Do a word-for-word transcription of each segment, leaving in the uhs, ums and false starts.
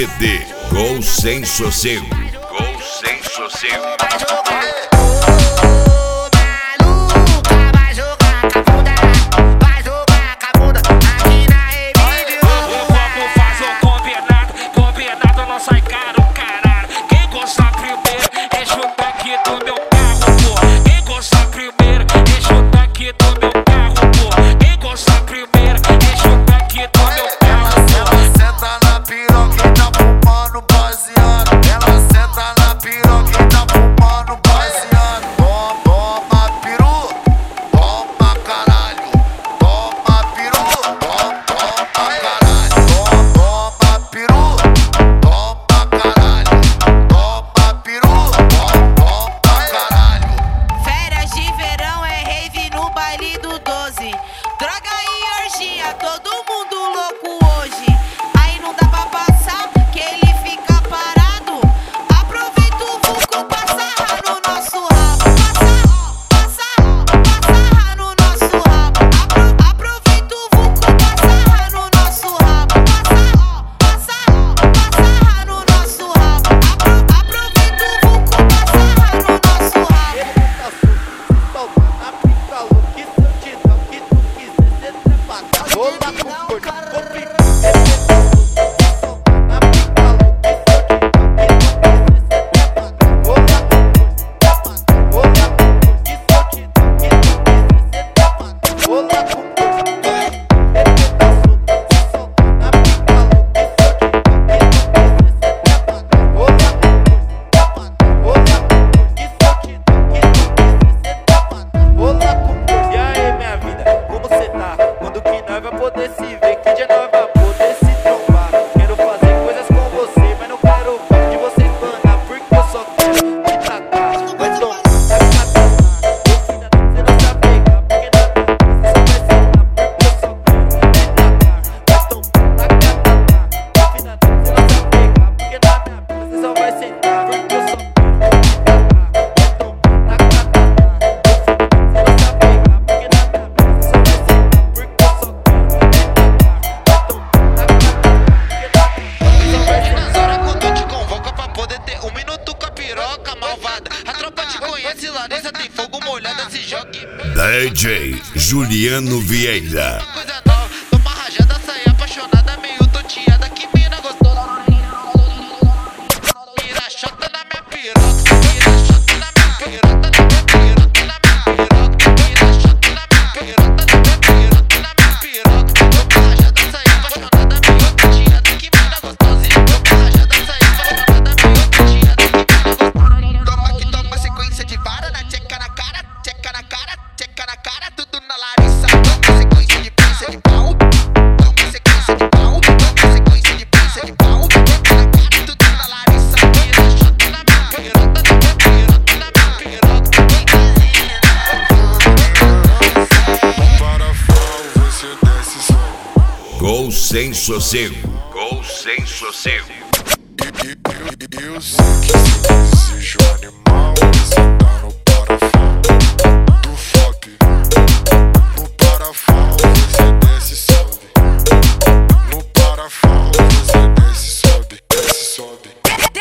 C D Gol Sem Sossego. Gol Sem Sossego. D J Juliano Vieira. Gol Sem Sossego. Gol Sem Sossego. Eu sei que você deseja um animal, você tá no parafal do fop. No parafal você desce e sobe. No parafal você desce e sobe, desce e sobe.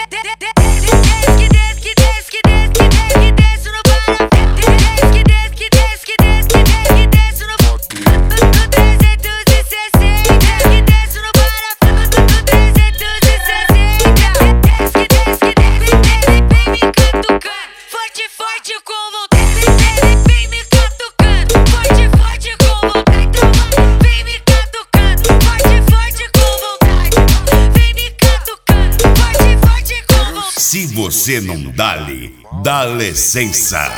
Se você não dá-lhe, dá licença.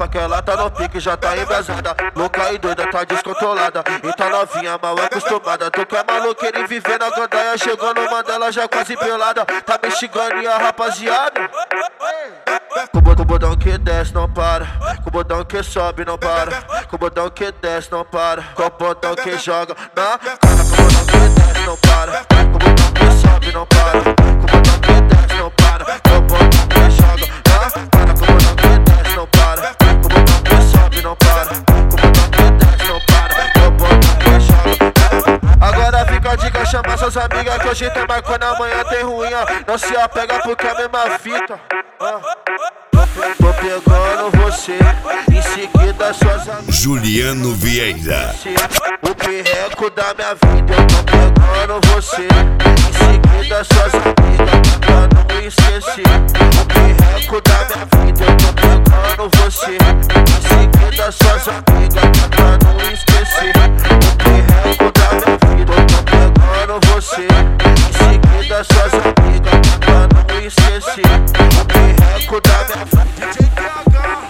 que ela tá no pique, já tá embrasada. Louca e doida, tá descontrolada. Então novinha mal acostumada. Tu quer maluqueira e viver na gandaia. Chegou no Mandela já quase pelada. Tá me xingando e a rapaziada. Com o bodão que desce não para, com o bodão que sobe não para, com o bodão que desce não para, com o bodão que joga na cara, com o bodão que desce não para, com o bodão que sobe não para, com o bodão que desce não para, com o bodão que joga na cara, com o bodão que desce não para, com o bodão que sobe não para, com o bodão que desce não para, com o bodão que joga. Agora fica a dica, chama suas amigas que hoje tem maconha, amanhã tem ruim, não se apega porque é a mesma fita. Tô pegando você, em seguida suas amigas. Juliano Vieira. O perreco da minha vida, eu tô pegando você, em seguida suas amigas, pra não esquecer. O perreco da minha vida, eu tô pegando você, em seguida suas amigas, pra não esquecer. O perreco da minha vida, eu tô pegando você, em seguida suas amigas, pra não esquecer. O perreco da minha vida. D J T H,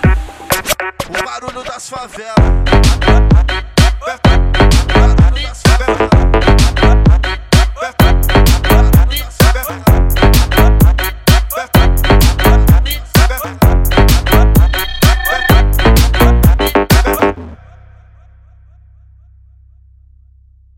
o barulho das favelas. O barulho das favelas.